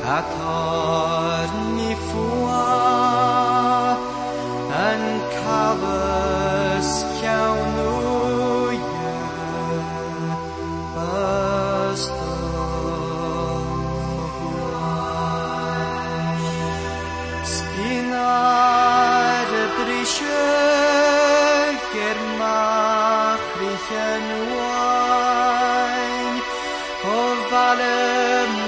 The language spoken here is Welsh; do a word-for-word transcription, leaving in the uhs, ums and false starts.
Ator mi fua yn cafus llawnwye ystod sginar y brisio germach rich yn wain o falem